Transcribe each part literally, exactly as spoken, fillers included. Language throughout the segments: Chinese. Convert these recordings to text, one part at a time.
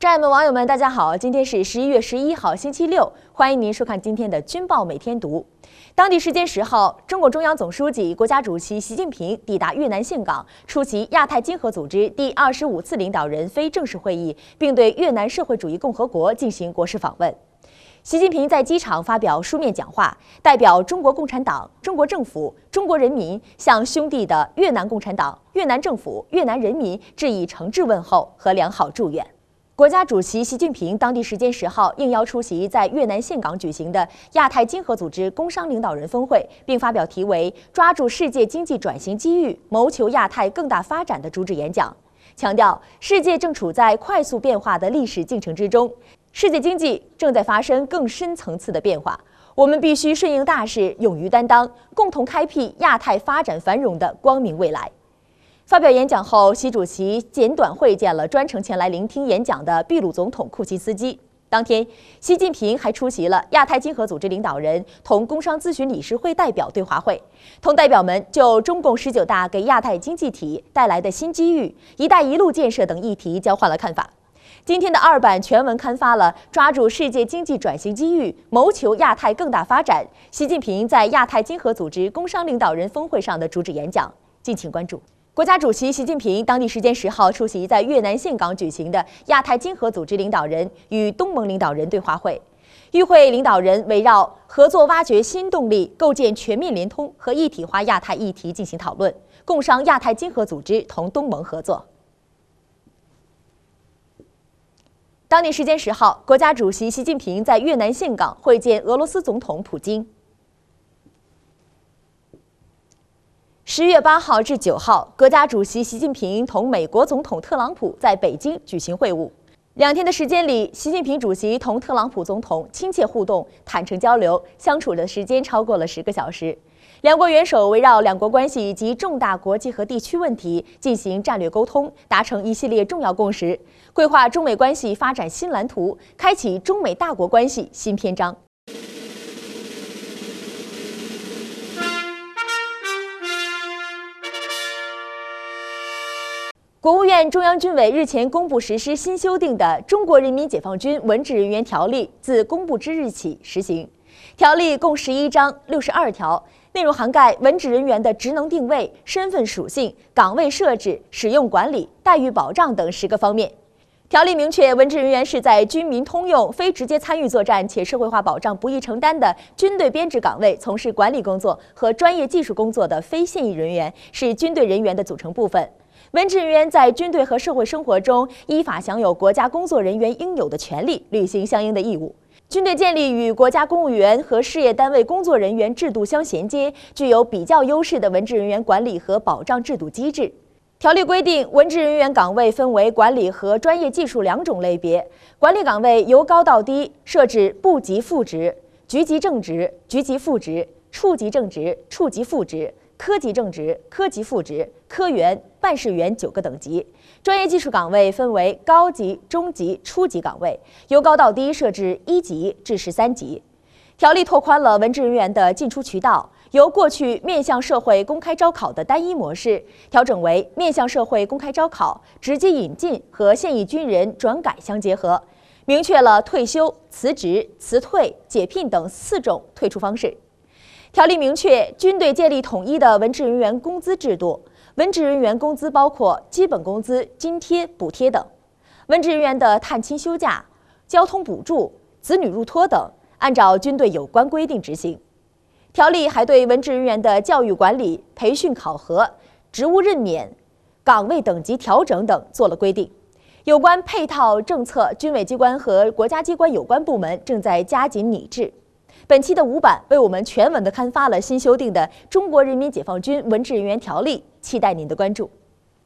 战友们、网友们，大家好！今天是十一月十一号，星期六，欢迎您收看今天的《军报每天读》。当地时间十号，中共中央总书记、国家主席习近平抵达越南岘港，出席亚太经合组织第二十五次领导人非正式会议，并对越南社会主义共和国进行国事访问。习近平在机场发表书面讲话，代表中国共产党、中国政府、中国人民向兄弟的越南共产党、越南政府、越南人民致以诚挚问候和良好祝愿。国家主席习近平当地时间十号应邀出席在越南岘港举行的亚太经合组织工商领导人峰会，并发表题为“抓住世界经济转型机遇，谋求亚太更大发展”的主旨演讲，强调世界正处在快速变化的历史进程之中，世界经济正在发生更深层次的变化，我们必须顺应大势，勇于担当，共同开辟亚太发展繁荣的光明未来。发表演讲后，习主席简短会见了专程前来聆听演讲的秘鲁总统库齐斯基。当天，习近平还出席了亚太经合组织领导人同工商咨询理事会代表对话会，同代表们就中共十九大给亚太经济体带来的新机遇、“一带一路”建设等议题交换了看法。今天的二版全文刊发了抓住世界经济转型机遇，谋求亚太更大发展，习近平在亚太经合组织工商领导人峰会上的主旨演讲，敬请关注。国家主席习近平当地时间十号出席在越南岘港举行的亚太经合组织领导人与东盟领导人对话会。与会领导人围绕合作挖掘新动力、构建全面联通和一体化亚太议题进行讨论，共商亚太经合组织同东盟合作。当地时间十号，国家主席习近平在越南岘港会见俄罗斯总统普京。十月八号至九号，国家主席习近平同美国总统特朗普在北京举行会晤。两天的时间里，习近平主席同特朗普总统亲切互动、坦诚交流，相处的时间超过了十个小时。两国元首围绕两国关系以及重大国际和地区问题进行战略沟通，达成一系列重要共识，规划中美关系发展新蓝图，开启中美大国关系新篇章。国务院中央军委日前公布实施新修订的《中国人民解放军文职人员条例》，自公布之日起实行。条例共十一章、六十二条，内容涵盖文职人员的职能定位、身份属性、岗位设置、使用管理、待遇保障等十个方面。条例明确，文职人员是在军民通用、非直接参与作战且社会化保障不易承担的军队编制岗位从事管理工作和专业技术工作的非现役人员，是军队人员的组成部分。文职人员在军队和社会生活中依法享有国家工作人员应有的权利，履行相应的义务。军队建立与国家公务员和事业单位工作人员制度相衔接，具有比较优势的文职人员管理和保障制度机制。条例规定，文职人员岗位分为管理和专业技术两种类别。管理岗位由高到低设置部级副职、局级正职、局级副职、处级正职、处级副职、科级正职、科级副职、科员、办事员九个等级。专业技术岗位分为高级、中级、初级岗位，由高到低设置一级至十三级。条例拓宽了文职人员的进出渠道，由过去面向社会公开招考的单一模式，调整为面向社会公开招考、直接引进和现役军人转改相结合，明确了退休、辞职、辞退、解聘等四种退出方式。条例明确，军队建立统一的文职人员工资制度。文职人员工资包括基本工资、津贴、补贴等。文职人员的探亲休假、交通补助、子女入托等，按照军队有关规定执行。条例还对文职人员的教育管理、培训考核、职务任免、岗位等级调整等做了规定。有关配套政策，军委机关和国家机关有关部门正在加紧拟制。本期的五版为我们全文的刊发了新修订的《中国人民解放军文职人员条例》，期待您的关注。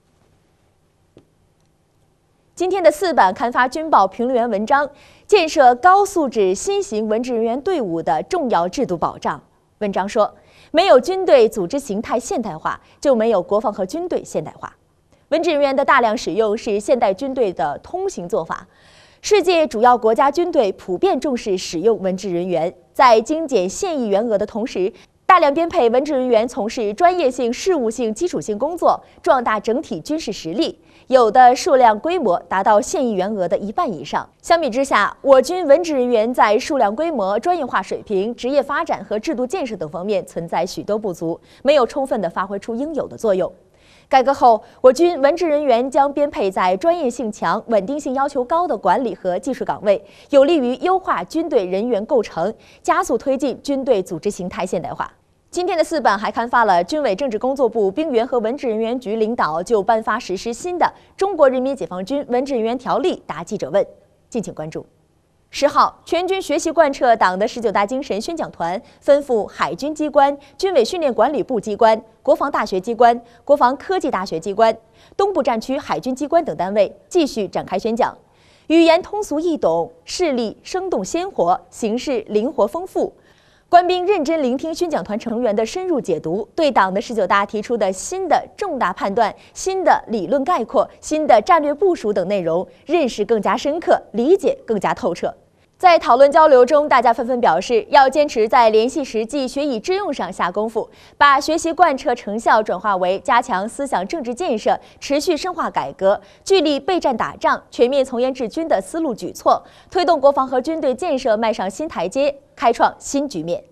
今天的四版刊发军报评论员文章，建设高素质新型文职人员队伍的重要制度保障。文章说，没有军队组织形态现代化，就没有国防和军队现代化。文职人员的大量使用是现代军队的通行做法。世界主要国家军队普遍重视使用文职人员，在精简现役员额的同时， 大量编配文职人员从事专业性、事务性、基础性工作，壮大整体军事实力，有的数量规模达到现役员额的一半以上。相比之下，我军文职人员在数量规模、专业化水平、职业发展和制度建设等方面存在许多不足，没有充分地发挥出应有的作用。改革后，我军文职人员将编配在专业性强、稳定性要求高的管理和技术岗位，有利于优化军队人员构成，加速推进军队组织形态现代化。今天的四版还刊发了军委政治工作部兵员和文职人员局领导就颁发实施新的《中国人民解放军文职人员条例》答记者问，敬请关注。十号，全军学习贯彻党的十九大精神宣讲团吩咐海军机关、军委训练管理部机关、国防大学机关、国防科技大学机关、东部战区海军机关等单位继续展开宣讲，语言通俗易懂，事例生动鲜活，形式灵活丰富。官兵认真聆听宣讲团成员的深入解读，对党的十九大提出的新的重大判断、新的理论概括、新的战略部署等内容认识更加深刻，理解更加透彻。在讨论交流中，大家纷纷表示要坚持在联系实际、学以致用上下功夫，把学习贯彻成效转化为加强思想政治建设、持续深化改革、聚力备战打仗、全面从严治军的思路举措，推动国防和军队建设迈上新台阶，开创新局面。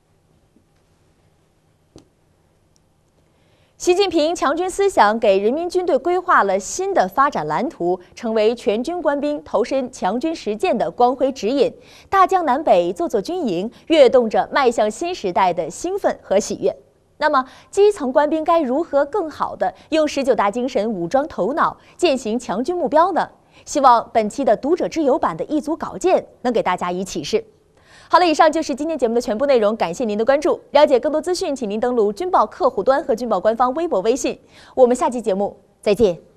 习近平强军思想给人民军队规划了新的发展蓝图，成为全军官兵投身强军实践的光辉指引。大江南北，座座军营，跃动着迈向新时代的兴奋和喜悦。那么，基层官兵该如何更好地用十九大精神武装头脑，践行强军目标呢？希望本期的读者之友版的一组稿件能给大家以启示。好了，以上就是今天节目的全部内容，感谢您的关注。了解更多资讯，请您登录军报客户端和军报官方微博、微信。我们下期节目再见。